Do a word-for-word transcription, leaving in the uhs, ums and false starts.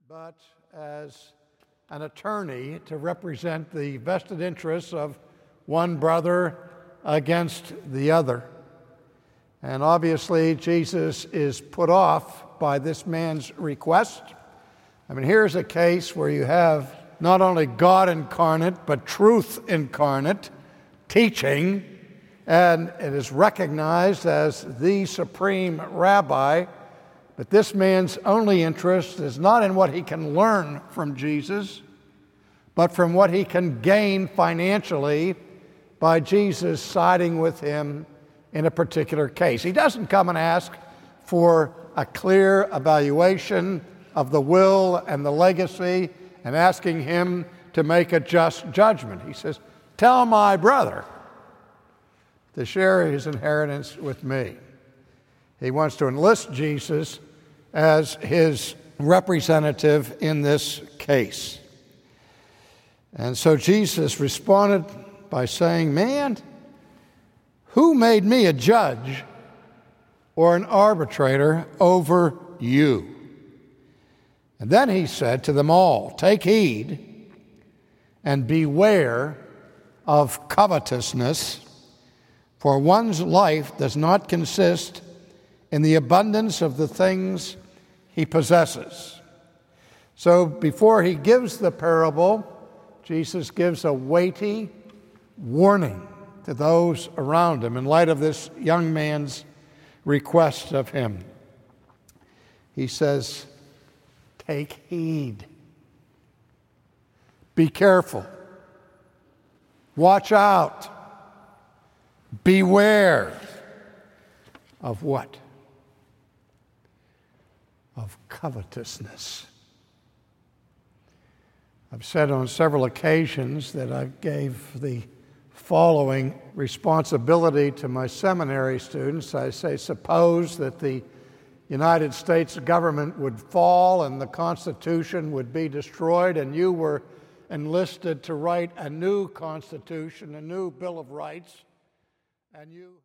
but as an attorney to represent the vested interests of one brother against the other. And obviously, Jesus is put off by this man's request. I mean, here's a case where you have not only God incarnate, but truth incarnate teaching, and it is recognized as the supreme rabbi. But this man's only interest is not in what he can learn from Jesus, but from what he can gain financially by Jesus siding with him in a particular case. He doesn't come and ask for a clear evaluation of the will and the legacy and asking him to make a just judgment. He says, "Tell my brother to share his inheritance with me." He wants to enlist Jesus as his representative in this case. And so Jesus responded by saying, "Man, who made me a judge or an arbitrator over you?" And then he said to them all, "Take heed and beware of covetousness, for one's life does not consist in the abundance of the things he possesses." So before he gives the parable, Jesus gives a weighty warning to those around him in light of this young man's request of him. He says, "Take heed. Be careful. Watch out. Beware of what? Of covetousness." I've said on several occasions that I gave the following responsibility to my seminary students. I say, suppose that the United States government would fall and the Constitution would be destroyed, and you were enlisted to write a new Constitution, a new Bill of Rights, and you